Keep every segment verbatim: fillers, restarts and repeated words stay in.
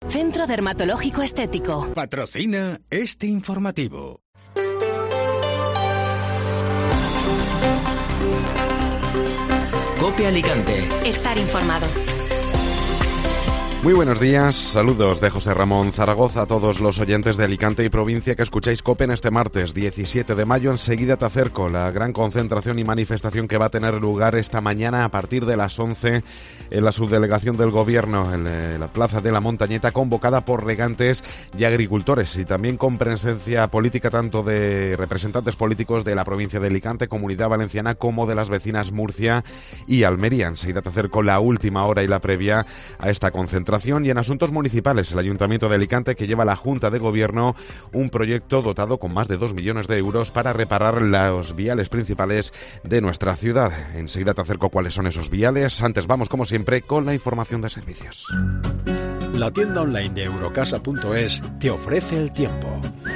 Centro Dermatológico Estético. Patrocina este informativo. COPE Alicante. Estar informado. Muy buenos días, saludos de José Ramón Zaragoza a todos los oyentes de Alicante y provincia que escucháis COPE en este martes diecisiete de mayo. Enseguida te acerco la gran concentración y manifestación que va a tener lugar esta mañana a partir de las once en la subdelegación del Gobierno en la Plaza de la Montañeta, convocada por regantes y agricultores y también con presencia política tanto de representantes políticos de la provincia de Alicante, Comunidad Valenciana, como de las vecinas Murcia y Almería. Enseguida te acerco la última hora y la previa a esta concentración. Y en asuntos municipales, el Ayuntamiento de Alicante, que lleva a la Junta de Gobierno un proyecto dotado con más de dos millones de euros para reparar los viales principales de nuestra ciudad. Enseguida te acerco cuáles son esos viales. Antes vamos, como siempre, con la información de servicios. La tienda online de Eurocasa punto es te ofrece el tiempo.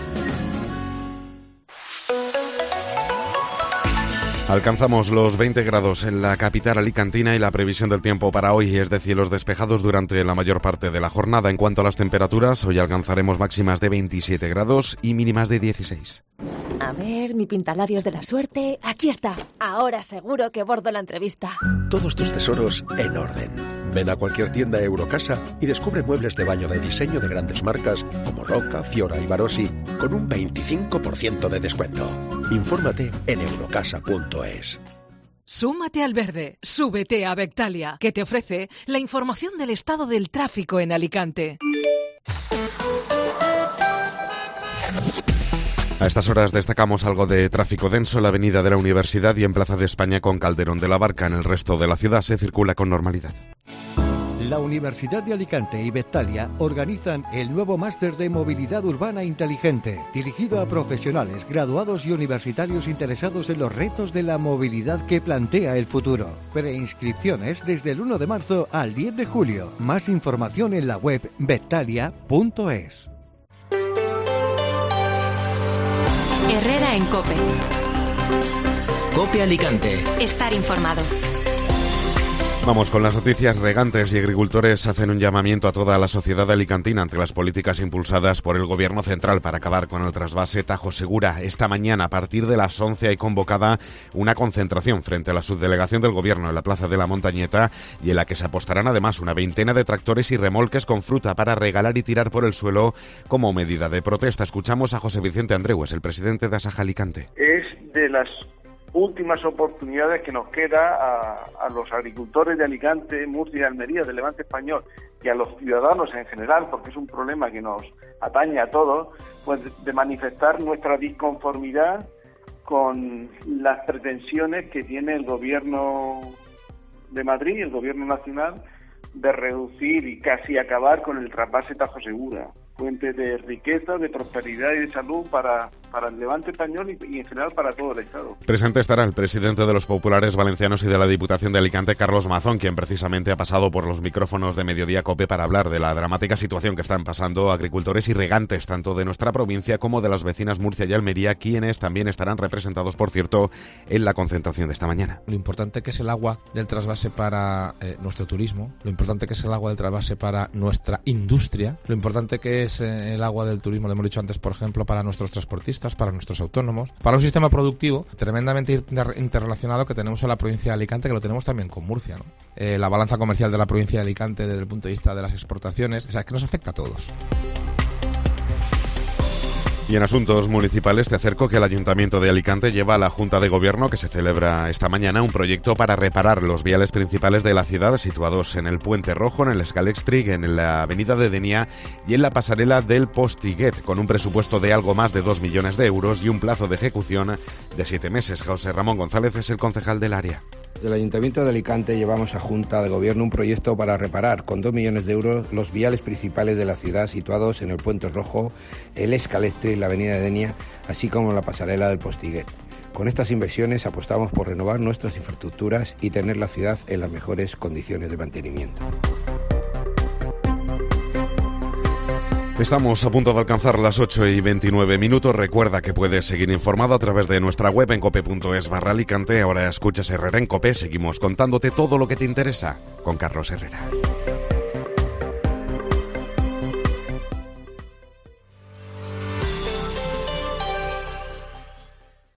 Alcanzamos los veinte grados en la capital alicantina y la previsión del tiempo para hoy es de cielos despejados durante la mayor parte de la jornada. En cuanto a las temperaturas, hoy alcanzaremos máximas de veintisiete grados y mínimas de dieciséis. A ver, mi pintalabios de la suerte. Aquí está. Ahora seguro que bordo la entrevista. Todos tus tesoros en orden. Ven a cualquier tienda Eurocasa y descubre muebles de baño de diseño de grandes marcas como Roca, Fiora y Barosi con un veinticinco por ciento de descuento. Infórmate en Eurocasa punto es. Súmate al verde, súbete a Bectalia, que te ofrece la información del estado del tráfico en Alicante. A estas horas destacamos algo de tráfico denso en la avenida de la Universidad y en Plaza de España con Calderón de la Barca. En el resto de la ciudad se circula con normalidad. La Universidad de Alicante y Bectalia organizan el nuevo máster de movilidad urbana inteligente, dirigido a profesionales, graduados y universitarios interesados en los retos de la movilidad que plantea el futuro. Preinscripciones desde el uno de marzo al diez de julio. Más información en la web bectalia punto es. Herrera en COPE. COPE Alicante. Estar informado. Vamos con las noticias. Regantes y agricultores hacen un llamamiento a toda la sociedad alicantina ante las políticas impulsadas por el Gobierno central para acabar con el trasvase Tajo Segura. Esta mañana, a partir de las once, hay convocada una concentración frente a la subdelegación del Gobierno en la Plaza de la Montañeta y en la que se apostarán además una veintena de tractores y remolques con fruta para regalar y tirar por el suelo como medida de protesta. Escuchamos a José Vicente Andreu, es el presidente de Asaja Alicante. Es de las últimas oportunidades que nos queda a, a los agricultores de Alicante, Murcia y Almería, del Levante español, y a los ciudadanos en general, porque es un problema que nos atañe a todos, pues de manifestar nuestra disconformidad con las pretensiones que tiene el Gobierno de Madrid, el Gobierno nacional, de reducir y casi acabar con el trasvase Tajo Segura, fuente de riqueza, de prosperidad y de salud para, para el Levante español y, y en general para todo el Estado. Presente estará el presidente de los populares valencianos y de la Diputación de Alicante, Carlos Mazón, quien precisamente ha pasado por los micrófonos de Mediodía COPE para hablar de la dramática situación que están pasando agricultores y regantes, tanto de nuestra provincia como de las vecinas Murcia y Almería, quienes también estarán representados, por cierto, en la concentración de esta mañana. Lo importante que es el agua del trasvase para eh, nuestro turismo, lo importante que es el agua del trasvase para nuestra industria, lo importante que es el agua del turismo, lo hemos dicho antes, por ejemplo, para nuestros transportistas, para nuestros autónomos, para un sistema productivo tremendamente interrelacionado que tenemos en la provincia de Alicante, que lo tenemos también con Murcia, ¿no? Eh, la balanza comercial de la provincia de Alicante desde el punto de vista de las exportaciones, o sea, es que nos afecta a todos. Y en asuntos municipales te acerco que el Ayuntamiento de Alicante lleva a la Junta de Gobierno, que se celebra esta mañana, un proyecto para reparar los viales principales de la ciudad situados en el Puente Rojo, en el Scalextric, en la Avenida de Denia y en la pasarela del Postiguet, con un presupuesto de algo más de dos millones de euros y un plazo de ejecución de siete meses. José Ramón González es el concejal del área. Del Ayuntamiento de Alicante llevamos a Junta de Gobierno un proyecto para reparar con dos millones de euros los viales principales de la ciudad situados en el Puente Rojo, el Scalextric y la Avenida de Denia, así como la pasarela del Postiguet. Con estas inversiones apostamos por renovar nuestras infraestructuras y tener la ciudad en las mejores condiciones de mantenimiento. Estamos a punto de alcanzar las ocho y veintinueve minutos. Recuerda que puedes seguir informado a través de nuestra web en cope punto es barra Alicante. Ahora escuchas Herrera en COPE. Seguimos contándote todo lo que te interesa con Carlos Herrera.